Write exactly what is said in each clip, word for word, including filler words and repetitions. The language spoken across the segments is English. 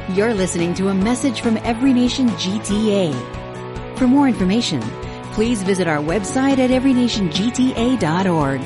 You're listening to a message from Every Nation G T A. For more information, please visit our website at every nation g t a dot org.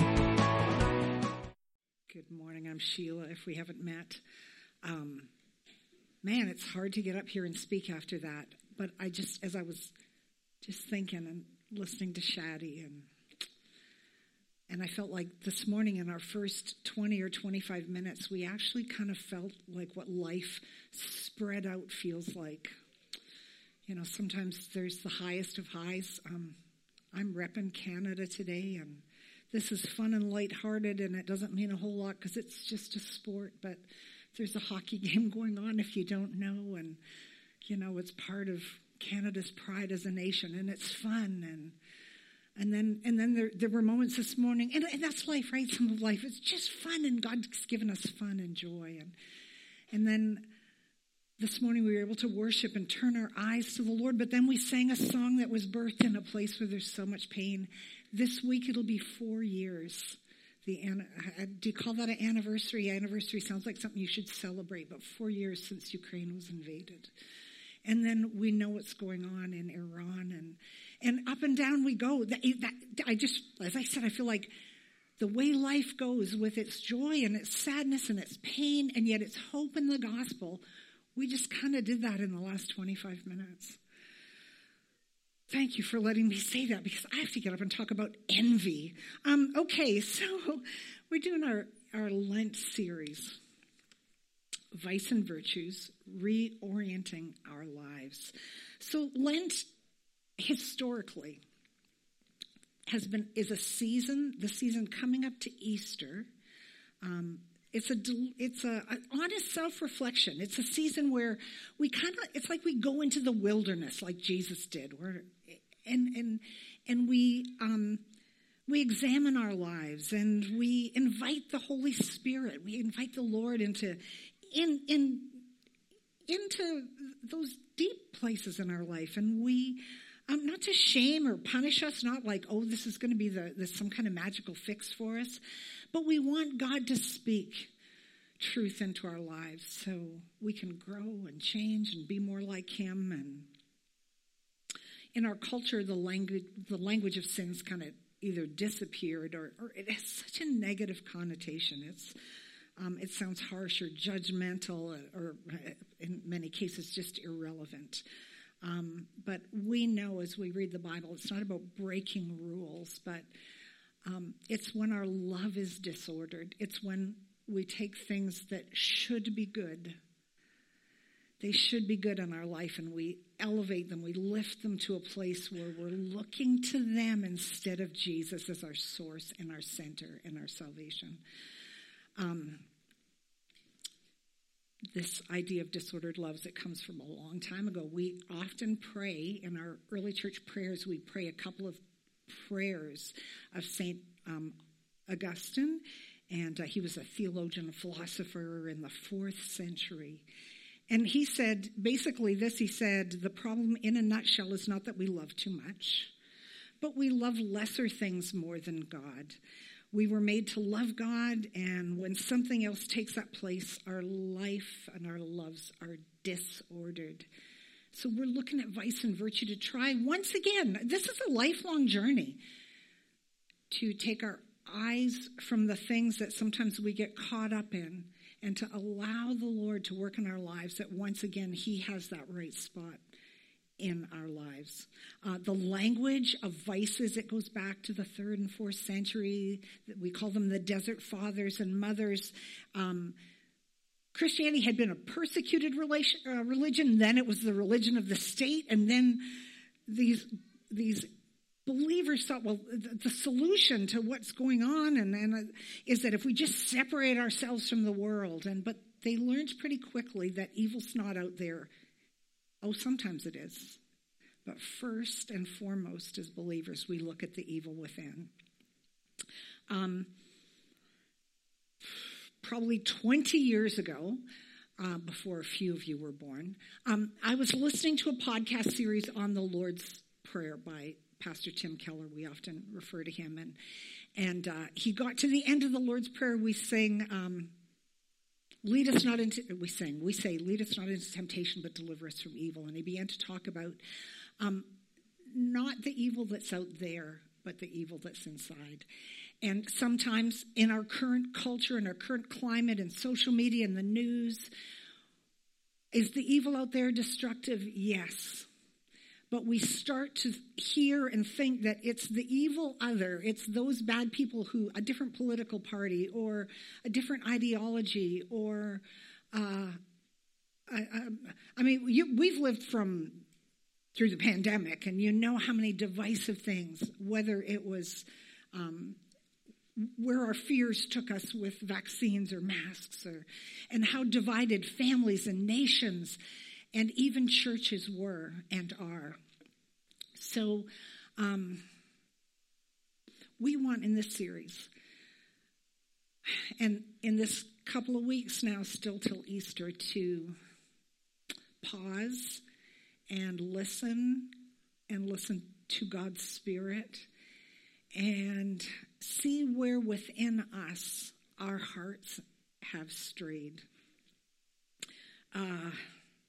Good morning. I'm Sheila, if we haven't met. Um, man, it's hard to get up here and speak after that. But I just, as I was just thinking and listening to Shadi, and and I felt like this morning in our first twenty or twenty-five minutes, we actually kind of felt like what life spread out feels like. You know, sometimes there's the highest of highs. Um, I'm repping Canada today, and this is fun and lighthearted, and it doesn't mean a whole lot because it's just a sport, but there's a hockey game going on if you don't know, and, you know, it's part of Canada's pride as a nation, and it's fun, and and then and then there, there were moments this morning, and, and that's life, right? Some of life, it's just fun, and God's given us fun and joy, and and then this morning we were able to worship and turn our eyes to the Lord, but then we sang a song that was birthed in a place where there's so much pain. This week it'll be four years. The do you call that an anniversary? Anniversary sounds like something you should celebrate, but four years since Ukraine was invaded. And then we know what's going on in Iran, and and up and down we go. That, that, I just, as I said, I feel like the way life goes with its joy and its sadness and its pain, and yet its hope in the gospel, we just kind of did that in the last twenty-five minutes. Thank you for letting me say that, because I have to get up and talk about envy. Um, okay, so we're doing our, our Lent series, Vice and Virtues, Reorienting Our Lives. So Lent, historically, has been is a season, the season coming up to Easter. Um, It's a it's a an honest self-reflection. It's a season where we kind of, it's like we go into the wilderness like Jesus did, where and and and we um, we examine our lives, and we invite the Holy Spirit. We invite the Lord into in in into those deep places in our life, and we um, not to shame or punish us, not like, oh, this is going to be the this some kind of magical fix for us. But we want God to speak truth into our lives so we can grow and change and be more like him. And in our culture, the language the language of sin's kind of either disappeared, or, or it has such a negative connotation. It's um, it sounds harsh or judgmental, or in many cases just irrelevant. Um, but we know as we read the Bible, it's not about breaking rules, but Um, it's when our love is disordered. It's when we take things that should be good. They should be good in our life, and we elevate them. We lift them to a place where we're looking to them instead of Jesus as our source and our center and our salvation. Um, this idea of disordered loves, it comes from a long time ago. We often pray in our early church prayers, we pray a couple of prayers of Saint um, Augustine, and uh, he was a theologian, a philosopher in the fourth century. And he said, basically this, he said, the problem in a nutshell is not that we love too much, but we love lesser things more than God. We were made to love God, and when something else takes that place, our life and our loves are disordered. So we're looking at vice and virtue to try, once again, this is a lifelong journey, to take our eyes from the things that sometimes we get caught up in, and to allow the Lord to work in our lives, that once again he has that right spot in our lives. Uh, the language of vices, it goes back to the third and fourth century. We call them the desert fathers and mothers. Um, Christianity had been a persecuted relation, uh, religion. Then it was the religion of the state. And then these these believers thought, well, the, the solution to what's going on and, and uh, is that if we just separate ourselves from the world. And but they learned pretty quickly that evil's not out there. Oh, sometimes it is. But first and foremost, as believers, we look at the evil within. Um. Probably twenty years ago, uh, before a few of you were born, um, I was listening to a podcast series on the Lord's Prayer by Pastor Tim Keller. We often refer to him. And and uh, he got to the end of the Lord's Prayer. We sing, um, Lead us not into, we sing, we say, lead us not into temptation, but deliver us from evil. And he began to talk about um, not the evil that's out there, but the evil that's inside. And sometimes in our current culture, in our current climate, and social media and the news, is the evil out there destructive? Yes. But we start to hear and think that it's the evil other. It's those bad people who, a different political party or a different ideology or, uh, I, I, I mean, you, we've lived from through the pandemic, and you know how many divisive things, whether it was um, where our fears took us with vaccines or masks, or and how divided families and nations and even churches were and are. So um, we want in this series, and in this couple of weeks now, still till Easter, to pause and listen and listen to God's Spirit and see where within us our hearts have strayed. Uh,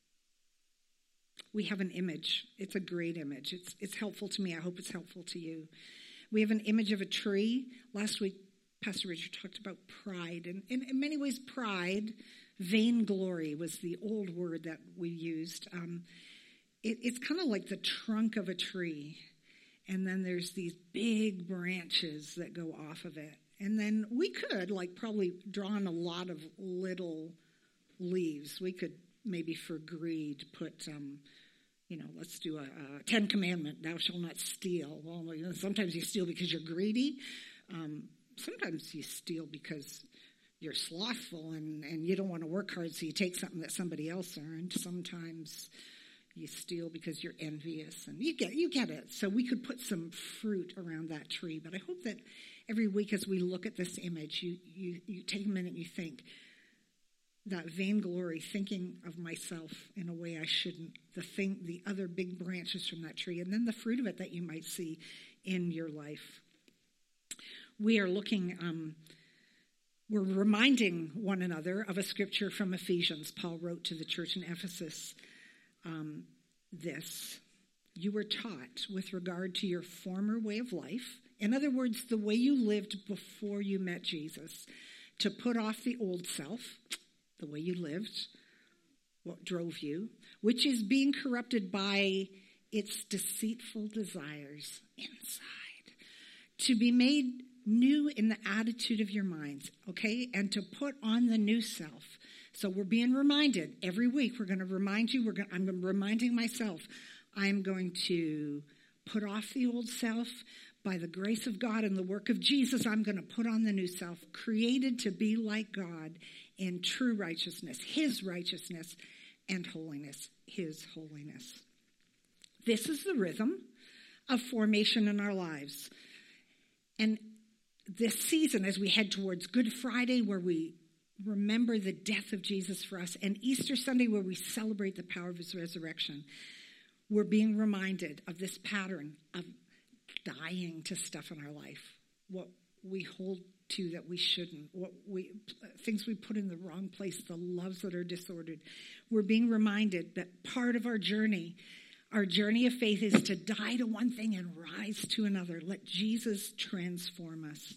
we have an image. It's a great image. It's it's helpful to me. I hope it's helpful to you. We have an image of a tree. Last week, Pastor Richard talked about pride. And, and in many ways, pride, vainglory was the old word that we used. Um, it, it's kind of like the trunk of a tree. And then there's these big branches that go off of it. And then we could, like, probably draw on a lot of little leaves. We could maybe for greed put, um, you know, let's do a, a Ten Commandment, thou shalt not steal. Well, you know, sometimes you steal because you're greedy. Um, sometimes you steal because you're slothful and, and you don't want to work hard, so you take something that somebody else earned. Sometimes you steal because you're envious, and you get you get it. So we could put some fruit around that tree. But I hope that every week as we look at this image, you you, you take a minute and you think, that vainglory, thinking of myself in a way I shouldn't, the thing, the other big branches from that tree, and then the fruit of it that you might see in your life. We are looking, um, we're reminding one another of a scripture from Ephesians. Paul wrote to the church in Ephesus um, this: you were taught with regard to your former way of life, in other words, the way you lived before you met Jesus, to put off the old self, the way you lived, what drove you, which is being corrupted by its deceitful desires inside, to be made new in the attitude of your minds, okay, and to put on the new self. So we're being reminded every week. We're going to remind you. We're going. I'm reminding myself. I'm going to put off the old self. By the grace of God and the work of Jesus, I'm going to put on the new self, created to be like God in true righteousness, his righteousness, and holiness, his holiness. This is the rhythm of formation in our lives. And this season, as we head towards Good Friday, where we remember the death of Jesus for us, and Easter Sunday, where we celebrate the power of his resurrection, we're being reminded of this pattern of dying to stuff in our life, what we hold to that we shouldn't, what we things we put in the wrong place, the loves that are disordered. We're being reminded that part of our journey, our journey of faith, is to die to one thing and rise to another. Let Jesus transform us.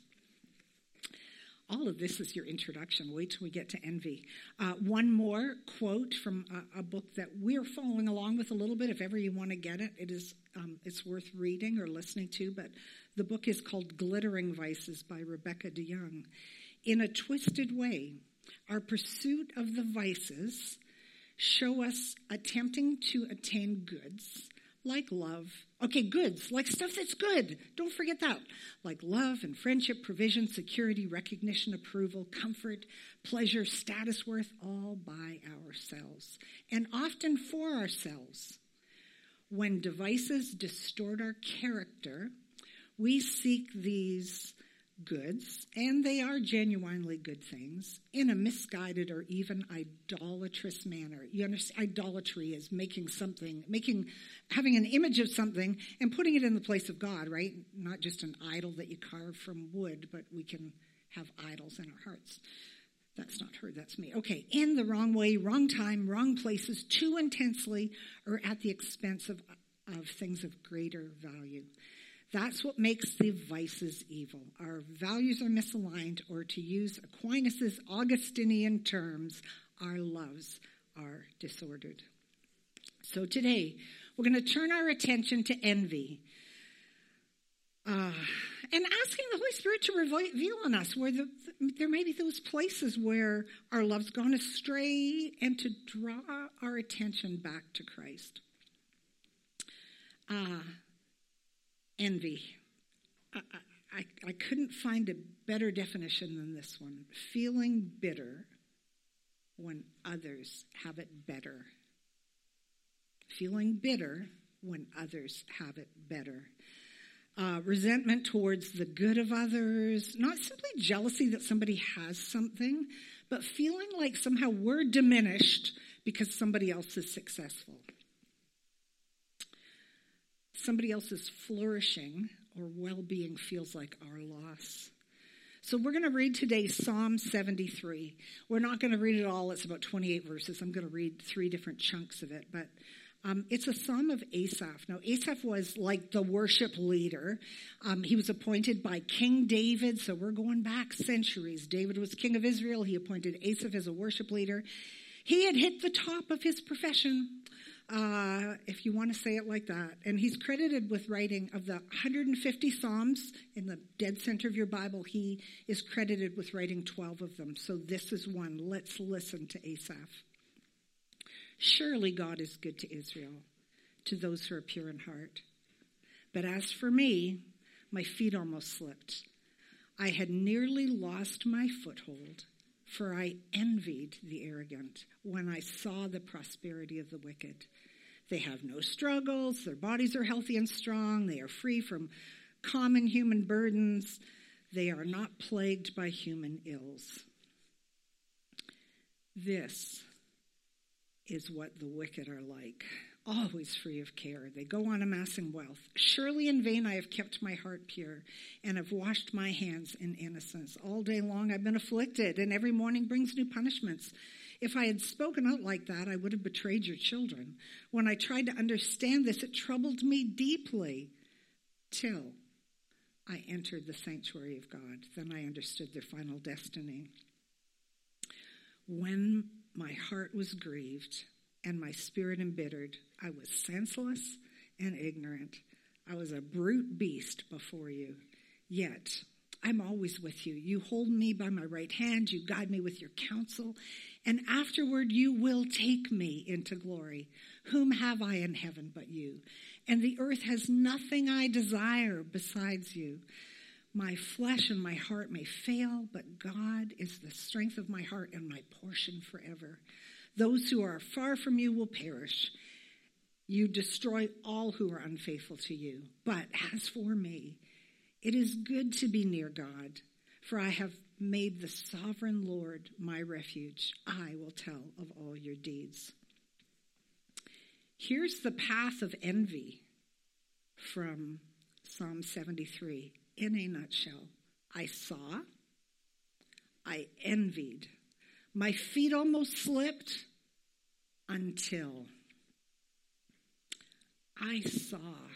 All of this is your introduction. Wait till we get to envy. Uh, one more quote from a, a book that we're following along with a little bit. If ever you want to get it, it is um, it's worth reading or listening to. But the book is called Glittering Vices by Rebecca DeYoung. In a twisted way, our pursuit of the vices show us attempting to attain goods like love. Okay, goods, like stuff that's good. Don't forget that. Like love and friendship, provision, security, recognition, approval, comfort, pleasure, status, worth, all by ourselves. And often for ourselves. When devices distort our character, we seek these goods, and they are genuinely good things, in a misguided or even idolatrous manner. You understand? Idolatry is making something, making, having an image of something and putting it in the place of God, right? Not just an idol that you carve from wood, but we can have idols in our hearts. That's not her, that's me. Okay, in the wrong way, wrong time, wrong places, too intensely, or at the expense of, of things of greater value. That's what makes the vices evil. Our values are misaligned, or to use Aquinas' Augustinian terms, our loves are disordered. So today, we're going to turn our attention to envy. Uh, and asking the Holy Spirit to reveal on us where the, there may be those places where our love's gone astray, and to draw our attention back to Christ. Uh, envy. I, I, I couldn't find a better definition than this one. Feeling bitter when others have it better. Feeling bitter when others have it better. Uh, resentment towards the good of others, not simply jealousy that somebody has something, but feeling like somehow we're diminished because somebody else is successful. Somebody else's flourishing or well-being feels like our loss. So we're going to read today Psalm seventy-three. We're not going to read it all. It's about twenty-eight verses. I'm going to read three different chunks of it, but Um, it's a psalm of Asaph. Now, Asaph was like the worship leader. Um, he was appointed by King David, so we're going back centuries. David was king of Israel. He appointed Asaph as a worship leader. He had hit the top of his profession, uh, if you want to say it like that. And he's credited with writing of the one hundred fifty psalms in the dead center of your Bible. He is credited with writing twelve of them. So this is one. Let's listen to Asaph. Surely God is good to Israel, to those who are pure in heart. But as for me, my feet almost slipped. I had nearly lost my foothold, for I envied the arrogant when I saw the prosperity of the wicked. They have no struggles, their bodies are healthy and strong, they are free from common human burdens, they are not plagued by human ills. This is what the wicked are like, always free of care. They go on amassing wealth. Surely in vain I have kept my heart pure and have washed my hands in innocence. All day long I've been afflicted, and every morning brings new punishments. If I had spoken out like that, I would have betrayed your children. When I tried to understand this, it troubled me deeply till I entered the sanctuary of God. Then I understood their final destiny. When my heart was grieved and my spirit embittered, I was senseless and ignorant. I was a brute beast before you. Yet I'm always with you. You hold me by my right hand. You guide me with your counsel. And afterward you will take me into glory. Whom have I in heaven but you? And the earth has nothing I desire besides you. My flesh and my heart may fail, but God is the strength of my heart and my portion forever. Those who are far from you will perish. You destroy all who are unfaithful to you. But as for me, it is good to be near God, for I have made the sovereign Lord my refuge. I will tell of all your deeds. Here's the path of envy from Psalm seventy-three. In a nutshell, I saw, I envied, my feet almost slipped until I saw.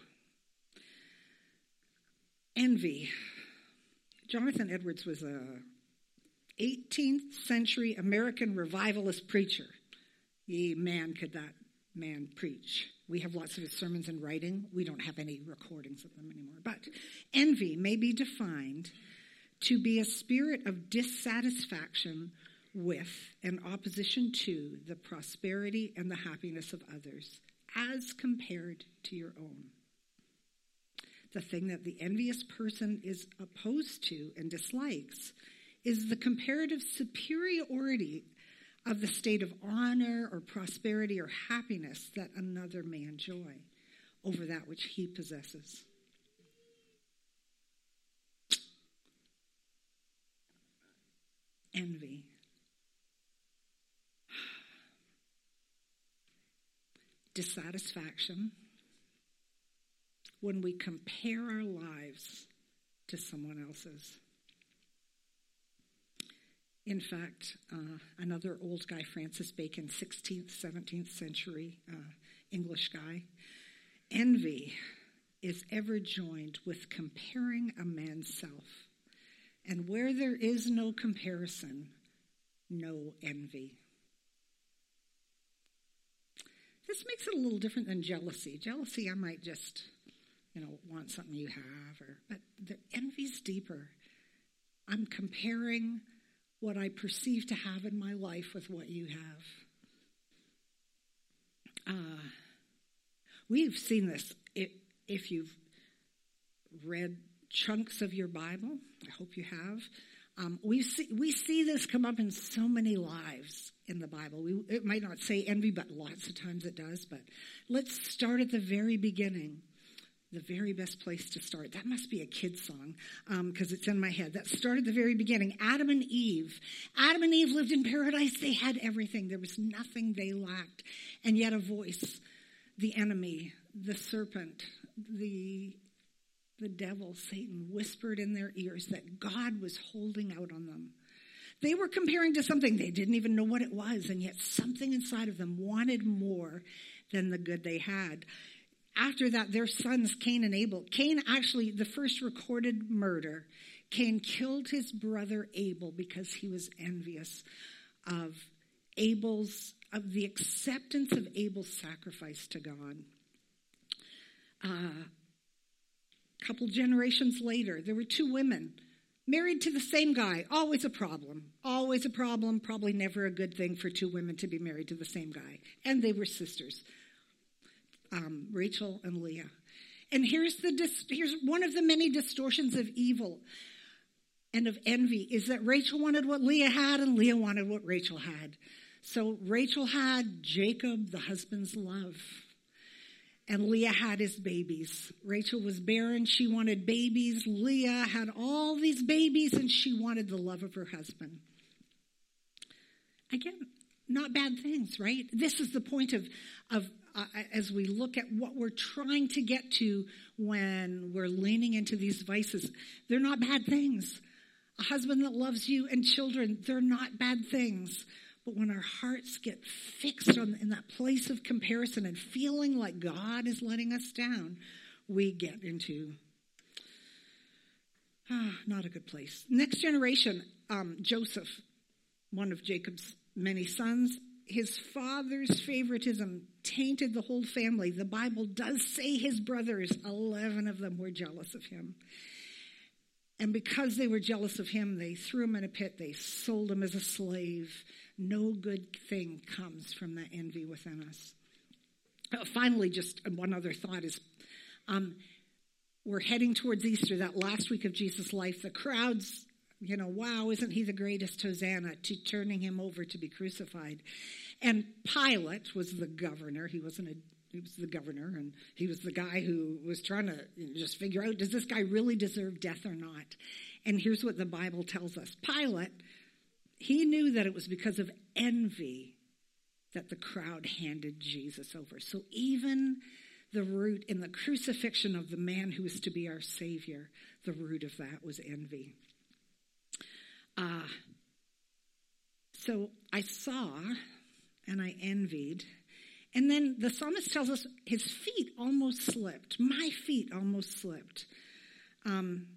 Envy. Jonathan Edwards was a eighteenth century American revivalist preacher. Ye man, could that man preach. We have lots of his sermons in writing. We don't have any recordings of them anymore. But envy may be defined to be a spirit of dissatisfaction with and opposition to the prosperity and the happiness of others as compared to your own. The thing that the envious person is opposed to and dislikes is the comparative superiority of the state of honor or prosperity or happiness that another may enjoy over that which he possesses. Envy. Dissatisfaction when we compare our lives to someone else's. In fact, uh, another old guy, Francis Bacon, sixteenth, seventeenth century uh, English guy, envy is ever joined with comparing a man's self. And where there is no comparison, no envy. This makes it a little different than jealousy. Jealousy, I might just, you know, want something you have, or but the envy's deeper. I'm comparing what I perceive to have in my life with what you have. Uh, we've seen this. If, if you've read chunks of your Bible, I hope you have, um, we see we see this come up in so many lives in the Bible. We, it might not say envy, but lots of times it does. But let's start at the very beginning. The very best place to start. That must be a kid's song because um, it's in my head. That started at the very beginning. Adam and Eve. Adam and Eve lived in paradise. They had everything. There was nothing they lacked. And yet a voice, the enemy, the serpent, the, the devil, Satan, whispered in their ears that God was holding out on them. They were comparing to something. They didn't even know what it was. And yet something inside of them wanted more than the good they had. After that, their sons, Cain and Abel. Cain actually, the first recorded murder, Cain killed his brother Abel because he was envious of Abel's, of the acceptance of Abel's sacrifice to God. A uh, couple generations later, there were two women married to the same guy. Always a problem. Always a problem. Probably never a good thing for two women to be married to the same guy. And they were sisters. Um, Rachel and Leah. And here's the dis- here's one of the many distortions of evil and of envy is that Rachel wanted what Leah had and Leah wanted what Rachel had. So Rachel had Jacob, the husband's love, and Leah had his babies. Rachel was barren. She wanted babies. Leah had all these babies and she wanted the love of her husband. Again, not bad things, right? This is the point of, of uh, as we look at what we're trying to get to when we're leaning into these vices. They're not bad things. A husband that loves you and children, they're not bad things. But when our hearts get fixed on in that place of comparison and feeling like God is letting us down, we get into ah, not a good place. Next generation, um, Joseph, one of Jacob's many sons, his father's favoritism tainted the whole family. The Bible does say his brothers, eleven of them, were jealous of him. And because they were jealous of him, they threw him in a pit. They sold him as a slave. No good thing comes from that envy within us. Uh, finally, just one other thought is, um, we're heading towards Easter, that last week of Jesus' life. The crowds, you know, wow, isn't he the greatest, Hosanna, to turning him over to be crucified. And Pilate was the governor. He wasn't a, he was the governor, and he was the guy who was trying to you know, just figure out, does this guy really deserve death or not? And here's what the Bible tells us. Pilate, he knew that it was because of envy that the crowd handed Jesus over. So even the root in the crucifixion of the man who was to be our Savior, the root of that was envy. Uh, so I saw and I envied. And then the psalmist tells us his feet almost slipped. My feet almost slipped. Um,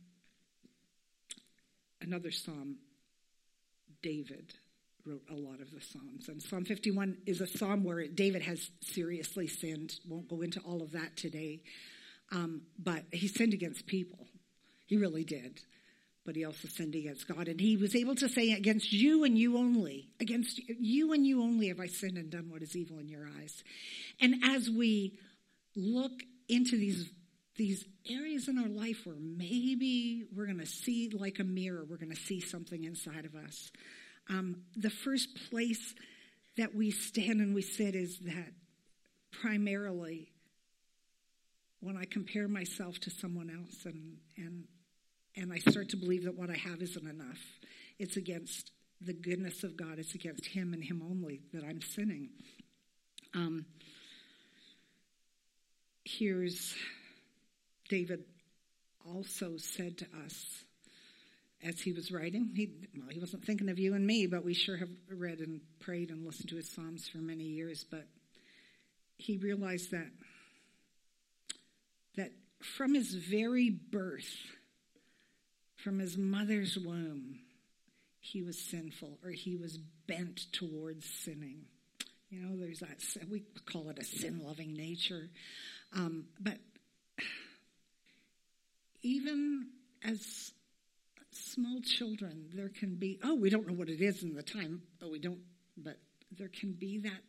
another psalm, David wrote a lot of the psalms. And Psalm fifty-one is a psalm where David has seriously sinned. Won't go into all of that today. Um, but he sinned against people. He really did. But he also sinned against God. And he was able to say, against you and you only, against you and you only have I sinned and done what is evil in your eyes. And as we look into these, these areas in our life where maybe we're going to see like a mirror, we're going to see something inside of us. Um, the first place that we stand and we sit is that primarily when I compare myself to someone else and and And I start to believe that what I have isn't enough. It's against the goodness of God. It's against him and him only that I'm sinning. Um, here's David also said to us as he was writing, he, well, he wasn't thinking of you and me, but we sure have read and prayed and listened to his Psalms for many years. But he realized that that from his very birth, from his mother's womb, he was sinful, or he was bent towards sinning. You know, there's that, we call it a sin-loving nature. Um, but even as small children, there can be, oh, we don't know what it is in the time, but we don't, but there can be that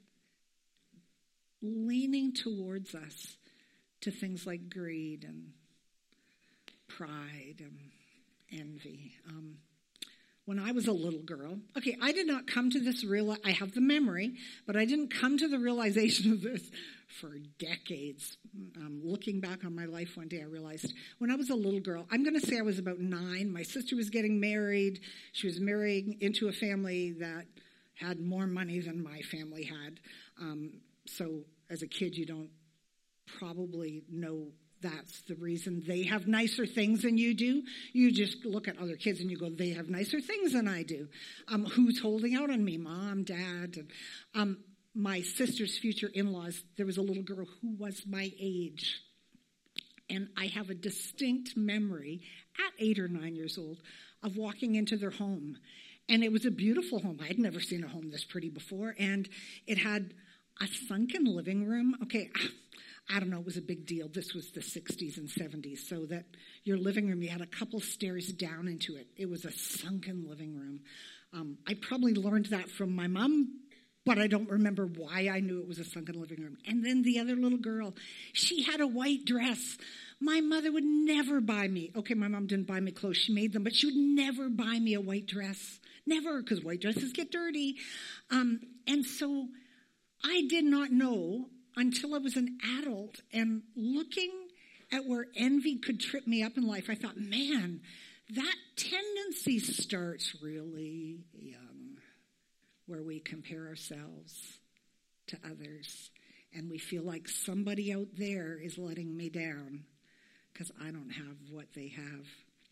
leaning towards us to things like greed and pride and envy. Um, when I was a little girl, okay, I did not come to this real, I have the memory, but I didn't come to the realization of this for decades. Um, looking back on my life one day, I realized when I was a little girl, I'm going to say I was about nine. My sister was getting married. She was marrying into a family that had more money than my family had. Um, so as a kid, you don't probably know that's the reason they have nicer things than you do. You just look at other kids and you go, they have nicer things than I do. Um, who's holding out on me? Mom, dad. And, um, my sister's future in-laws, there was a little girl who was my age. And I have a distinct memory at eight or nine years old of walking into their home. And it was a beautiful home. I had never seen a home this pretty before. And it had a sunken living room. Okay, I don't know, it was a big deal. This was the sixties and seventies, so that your living room, you had a couple stairs down into it. It was a sunken living room. Um, I probably learned that from my mom, but I don't remember why I knew it was a sunken living room. And then the other little girl, she had a white dress. My mother would never buy me. Okay, my mom didn't buy me clothes. She made them, but she would never buy me a white dress. Never, because white dresses get dirty. Um, and so I did not know until I was an adult, and looking at where envy could trip me up in life, I thought, man, that tendency starts really young, where we compare ourselves to others, and we feel like somebody out there is letting me down because I don't have what they have.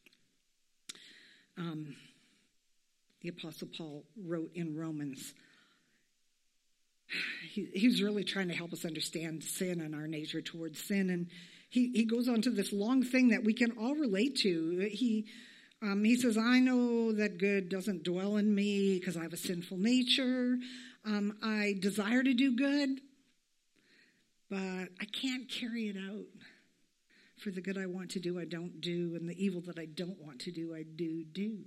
Um, the Apostle Paul wrote in Romans, He, he was really trying to help us understand sin and our nature towards sin. And he, he goes on to this long thing that we can all relate to. He um, he says, I know that good doesn't dwell in me because I have a sinful nature. Um, I desire to do good, but I can't carry it out. For the good I want to do, I don't do. And the evil that I don't want to do, I do do.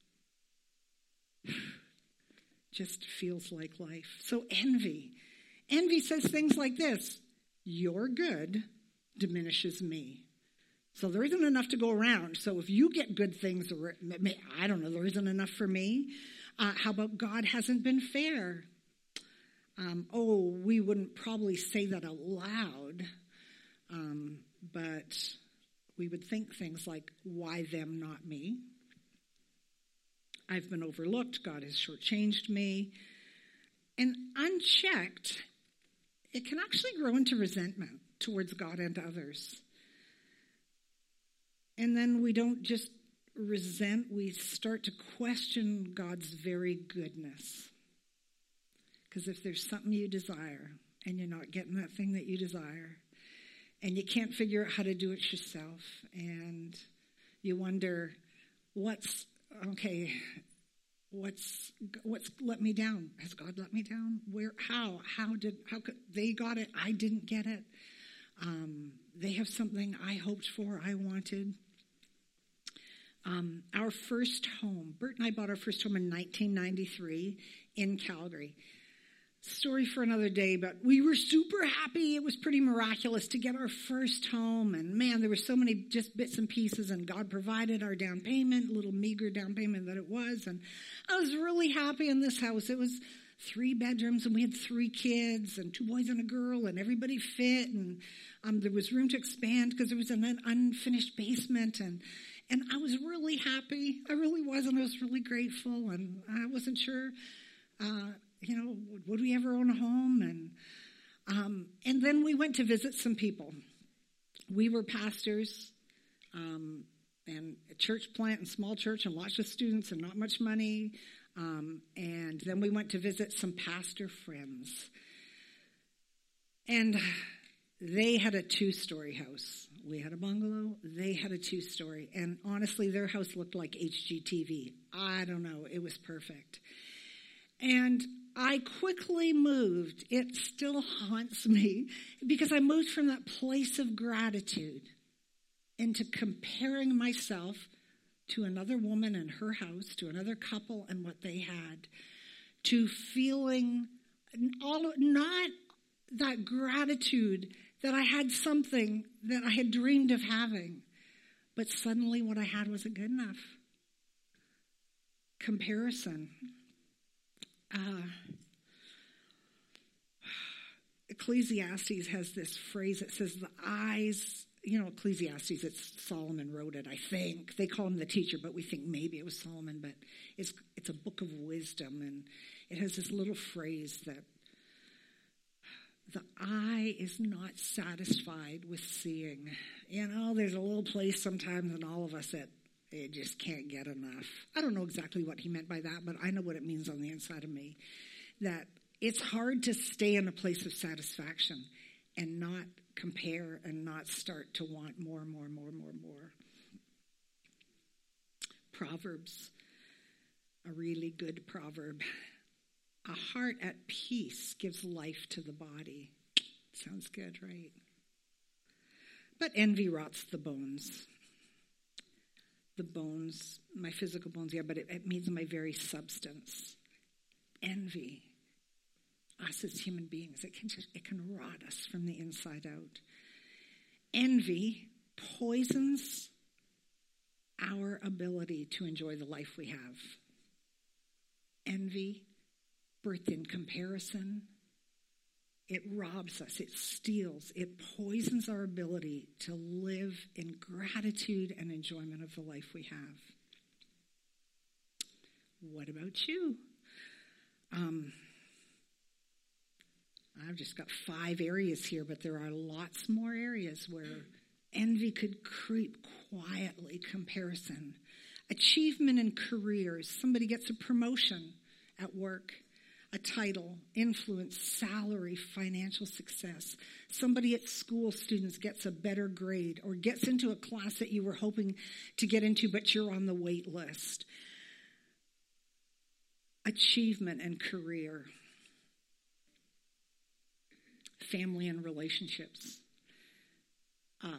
Just feels like life. So envy. Envy says things like this: your good diminishes me. So there isn't enough to go around. So if you get good things, or I don't know, there isn't enough for me. Uh, how about God hasn't been fair? Um, oh, we wouldn't probably say that out loud, um, but we would think things like, why them, not me? I've been overlooked. God has shortchanged me. And unchecked, it can actually grow into resentment towards God and others. And then we don't just resent, we start to question God's very goodness. Because if there's something you desire and you're not getting that thing that you desire, and you can't figure out how to do it yourself, and you wonder, what's, okay, what's what's let me down? Has God let me down? Where, how, how did, how could, they got it, I didn't get it. Um, they have something I hoped for, I wanted. Um, our first home, Bert and I bought our first home in nineteen ninety-three in Calgary. Story for another day, but we were super happy. It was pretty miraculous to get our first home. And man, there were so many just bits and pieces, and God provided our down payment, little meager down payment that it was. And I was really happy in this house. It was three bedrooms, and we had three kids and two boys and a girl, and everybody fit. And um, there was room to expand because there was an unfinished basement. And And I was really happy. I really was, and I was really grateful. And I wasn't sure, uh, you know, would we ever own a home? And um, and then we went to visit some people. We were pastors, um, and a church plant and small church and lots of students and not much money. Um, and then we went to visit some pastor friends. And they had a two-story house. We had a bungalow. They had a two-story. And honestly, their house looked like H G T V. I don't know. It was perfect. And I quickly moved. It still haunts me because I moved from that place of gratitude into comparing myself to another woman in her house, to another couple and what they had, to feeling all not that gratitude that I had something that I had dreamed of having, but suddenly what I had wasn't good enough. Comparison. Uh, Ecclesiastes has this phrase that says the eyes, you know, Ecclesiastes, it's Solomon wrote it, I think. They call him the teacher, but we think maybe it was Solomon, but it's it's a book of wisdom, and it has this little phrase that the eye is not satisfied with seeing. You know, there's a little place sometimes in all of us that it just can't get enough. I don't know exactly what he meant by that, but I know what it means on the inside of me. That it's hard to stay in a place of satisfaction and not compare and not start to want more, more, more, more, more. Proverbs, a really good proverb. A heart at peace gives life to the body. Sounds good, right? But envy rots the bones. The bones, my physical bones, yeah, but it, it means my very substance. Envy, us as human beings, it can just, it can rot us from the inside out. Envy poisons our ability to enjoy the life we have. Envy, birthed in comparison, it robs us, it steals, it poisons our ability to live in gratitude and enjoyment of the life we have. What about you? Um, I've just got five areas here, but there are lots more areas where envy could creep quietly. Comparison. Achievement in careers. Somebody gets a promotion at work, a title, influence, salary, financial success. Somebody at school, students, gets a better grade or gets into a class that you were hoping to get into, but you're on the wait list. Achievement and career. Family and relationships. Uh,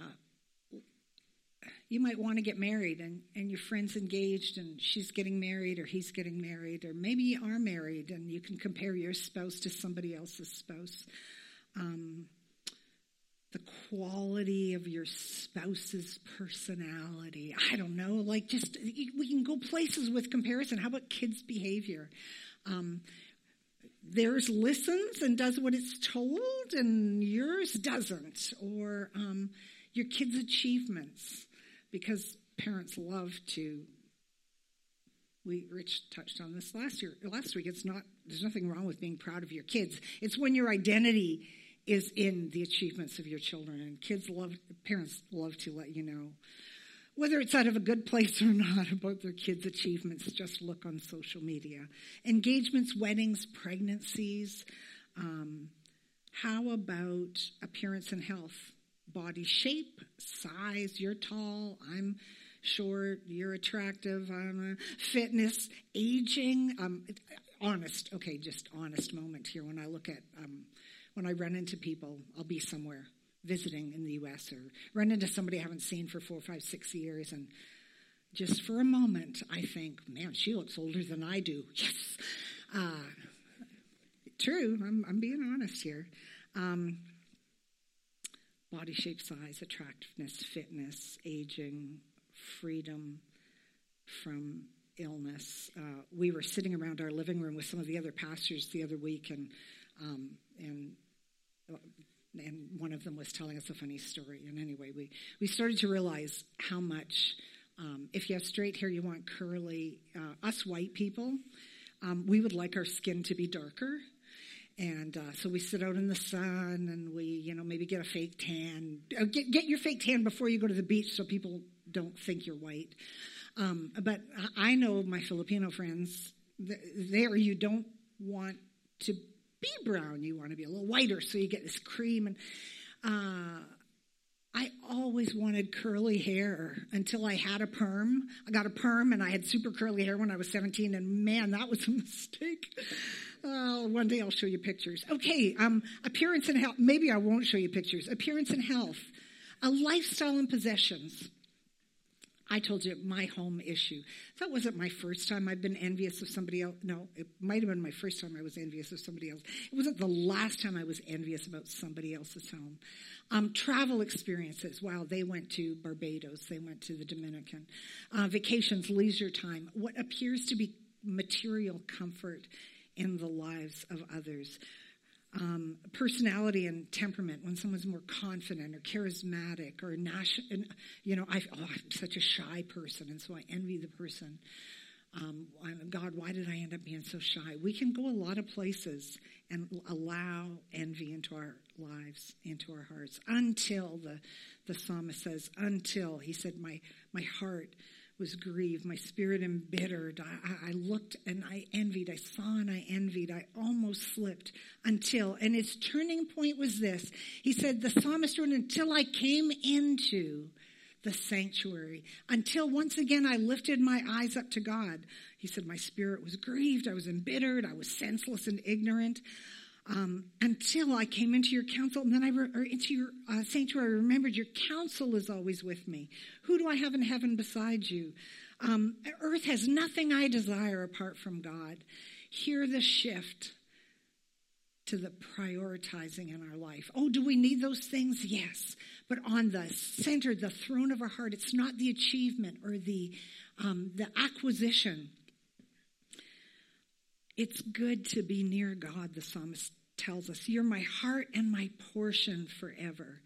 you might want to get married and, and your friend's engaged and she's getting married or he's getting married, or maybe you are married and you can compare your spouse to somebody else's spouse. Um, the quality of your spouse's personality. I don't know, like just, we can go places with comparison. How about kids' behavior? Um, theirs listens and does what it's told and yours doesn't. Or um, your kids' achievements. Because parents love to, we, Rich touched on this last year, last week, it's not, there's nothing wrong with being proud of your kids. It's when your identity is in the achievements of your children, and kids love, parents love to let you know, whether it's out of a good place or not, about their kids' achievements. Just look on social media. Engagements, weddings, pregnancies. Um, how about appearance and health? Body shape, size, you're tall, I'm short, you're attractive, I'm a fitness, aging, um, honest, okay, just honest moment here when I look at, um, when I run into people, I'll be somewhere visiting in the U S or run into somebody I haven't seen for four, five, six years, and just for a moment I think, man, she looks older than I do. Yes. Uh, true, I'm, I'm being honest here. Um, Body shape, size, attractiveness, fitness, aging, freedom from illness. Uh, we were sitting around our living room with some of the other pastors the other week, and um, and and one of them was telling us a funny story. And anyway, we, we started to realize how much, um, if you have straight hair, you want curly. Uh, us white people, um, we would like our skin to be darker. And uh, so we sit out in the sun and we, you know, maybe get a fake tan. Uh, get, get your fake tan before you go to the beach so people don't think you're white. Um, but I know my Filipino friends, there you don't want to be brown. You want to be a little whiter, so you get this cream. And uh, I always wanted curly hair until I had a perm. I got a perm, and I had super curly hair when I was seventeen, and man, that was a mistake. Uh, one day I'll show you pictures. Okay, um, appearance and health. Maybe I won't show you pictures. Appearance and health. A lifestyle and possessions. I told you my home issue. That wasn't my first time I've been envious of somebody else. No, it might have been my first time I was envious of somebody else. It wasn't the last time I was envious about somebody else's home. Um, travel experiences. Wow, they went to Barbados. They went to the Dominican. Uh, vacations, leisure time. What appears to be material comfort in the lives of others. Um, personality and temperament, when someone's more confident or charismatic or, nation, you know, I, oh, I'm such a shy person, and so I envy the person. Um, God, why did I end up being so shy? We can go a lot of places and allow envy into our lives, into our hearts, until the, the psalmist says, until, he said, my, my heart was grieved, my spirit embittered. I, I looked and I envied. I saw and I envied. I almost slipped until, and his turning point was this. He said, the psalmist wrote, until I came into the sanctuary, until once again I lifted my eyes up to God. He said, my spirit was grieved. I was embittered. I was senseless and ignorant. Um, until I came into your counsel, and then I re- or into your uh, sanctuary, I remembered your counsel is always with me. Who do I have in heaven besides you? Um, earth has nothing I desire apart from God. Hear the shift to the prioritizing in our life. Oh, do we need those things? Yes. But on the center, the throne of our heart, it's not the achievement or the um, the acquisition. It's good to be near God, the psalmist tells us. You're my heart and my portion forever.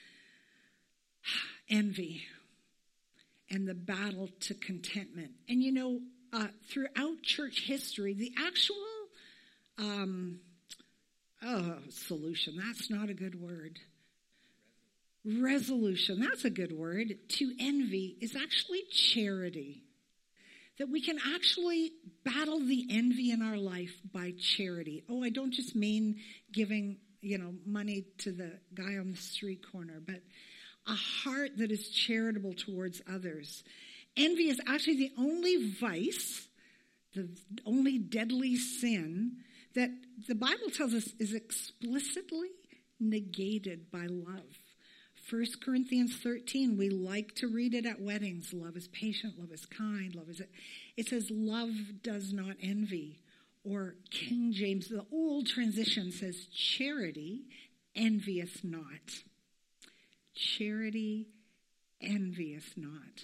Envy and the battle to contentment. And you know, uh, throughout church history, the actual um, oh, solution, that's not a good word. Resolution, that's a good word. To envy is actually charity. That we can actually battle the envy in our life by charity. Oh, I don't just mean giving, you know, money to the guy on the street corner, but a heart that is charitable towards others. Envy is actually the only vice, the only deadly sin that the Bible tells us is explicitly negated by love. First Corinthians thirteen, we like to read it at weddings. Love is patient, love is kind, love is... It says love does not envy. Or King James, the old transition says charity envieth not. Charity envieth not.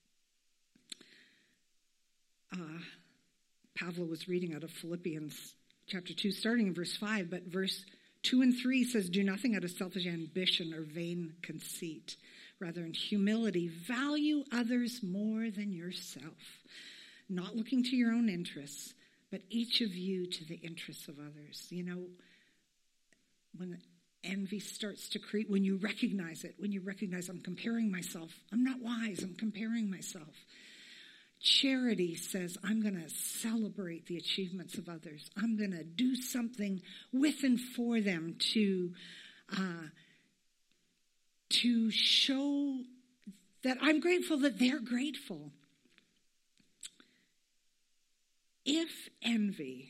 Uh, Pavlo was reading out of Philippians chapter two, starting in verse five, but verse two and three says, do nothing out of selfish ambition or vain conceit. Rather, in humility, value others more than yourself, not looking to your own interests, but each of you to the interests of others. You know, when envy starts to creep, when you recognize it, when you recognize I'm comparing myself, I'm not wise, I'm comparing myself. Charity says, I'm going to celebrate the achievements of others. I'm going to do something with and for them to, uh, to show that I'm grateful that they're grateful. If envy,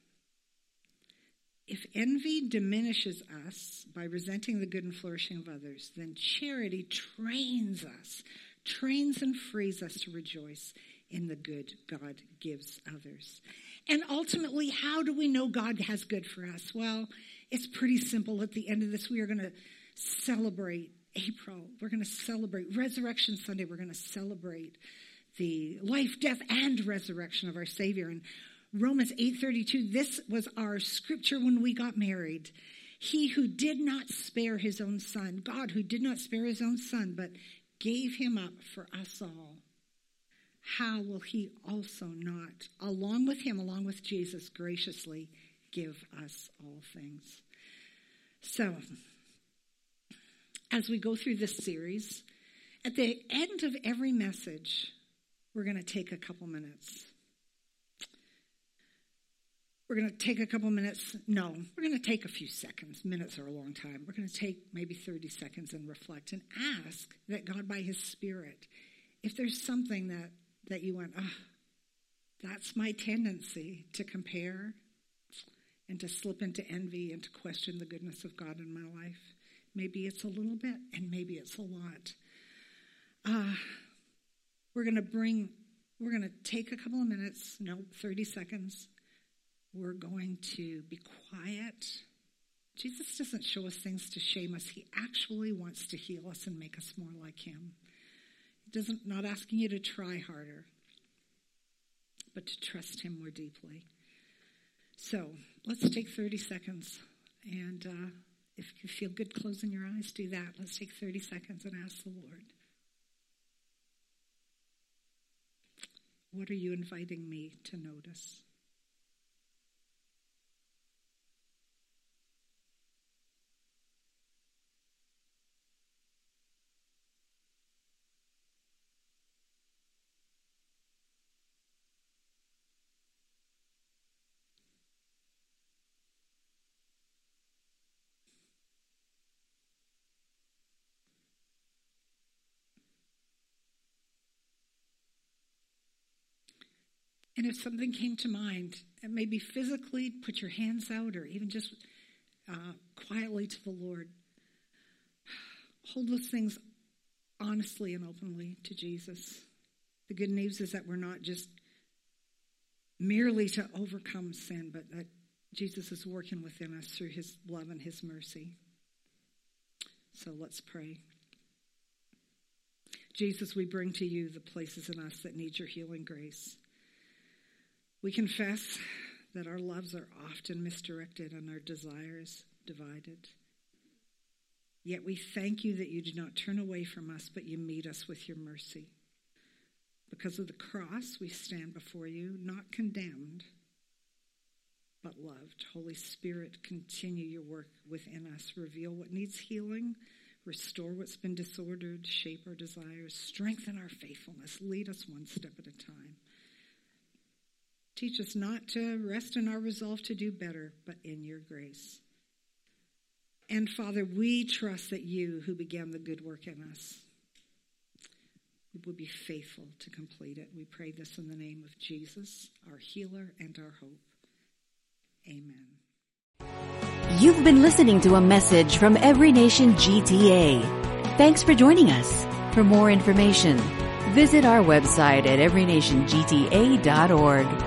if envy diminishes us by resenting the good and flourishing of others, then charity trains us, trains and frees us to rejoice in the good God gives others. And ultimately, how do we know God has good for us? Well, it's pretty simple. At the end of this, we are going to celebrate April. We're going to celebrate Resurrection Sunday. We're going to celebrate the life, death, and resurrection of our Savior. And Romans eight thirty-two, this was our scripture when we got married. He who did not spare his own son, God who did not spare his own son, but gave him up for us all, how will he also not, along with him, along with Jesus, graciously give us all things? So, as we go through this series, At the end of every message, we're going to take a couple minutes. We're going to take a couple minutes. No, we're going to take a few seconds. Minutes are a long time. We're going to take maybe thirty seconds and reflect and ask that God, by his Spirit, if there's something that, that you went, ah, oh, that's my tendency to compare and to slip into envy and to question the goodness of God in my life. Maybe it's a little bit and maybe it's a lot. Uh, we're going to bring, we're going to take a couple of minutes, no, thirty seconds. We're going to be quiet. Jesus doesn't show us things to shame us. He actually wants to heal us and make us more like him. He doesn't, not asking you to try harder, but to trust him more deeply. So let's take thirty seconds. And uh, if you feel good closing your eyes, do that. Let's take thirty seconds and ask the Lord, what are you inviting me to notice? And if something came to mind, and maybe physically put your hands out or even just uh, quietly to the Lord, hold those things honestly and openly to Jesus. The good news is that we're not just merely to overcome sin, but that Jesus is working within us through his love and his mercy. So let's pray. Jesus, we bring to you the places in us that need your healing grace. We confess that our loves are often misdirected and our desires divided. Yet we thank you that you do not turn away from us, but you meet us with your mercy. Because of the cross, we stand before you, not condemned, but loved. Holy Spirit, continue your work within us. Reveal what needs healing, restore what's been disordered, shape our desires, strengthen our faithfulness, lead us one step at a time. Teach us not to rest in our resolve to do better, but in your grace. And Father, we trust that you, who began the good work in us, will be faithful to complete it. We pray this in the name of Jesus, our healer and our hope. Amen. You've been listening to a message from Every Nation G T A. Thanks for joining us. For more information, visit our website at every nation g t a dot org.